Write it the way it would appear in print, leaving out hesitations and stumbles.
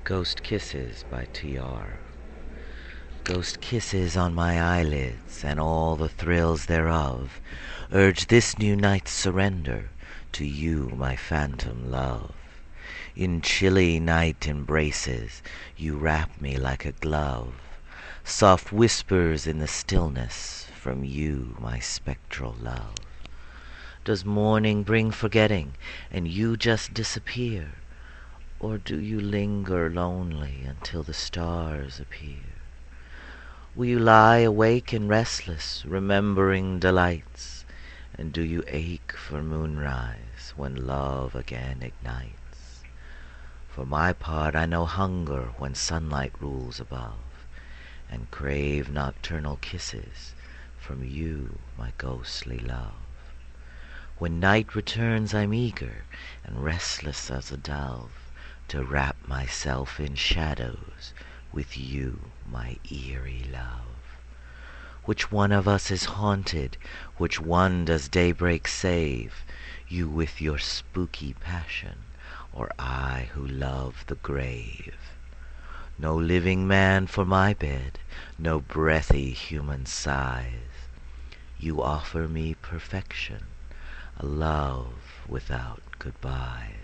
Ghost Kisses by T.R. Ghost kisses on my eyelids, and all the thrills thereof urge this new night's surrender to you, my phantom love. In chilly night embraces you wrap me like a glove, soft whispers in the stillness from you, my spectral love. Does morning bring forgetting, and you just disappear? Or do you linger lonely until the stars appear? Will you lie awake and restless, remembering delights? And do you ache for moonrise when love again ignites? For my part, I know hunger when sunlight rules above, and crave nocturnal kisses from you, my ghostly love. When night returns, I'm eager and restless as a dove, to wrap myself in shadows with you, my eerie love. Which one of us is haunted? Which one does daybreak save? You with your spooky passion, or I who love the grave? No living man for my bed, no breathy human sighs. You offer me perfection, a love without goodbyes.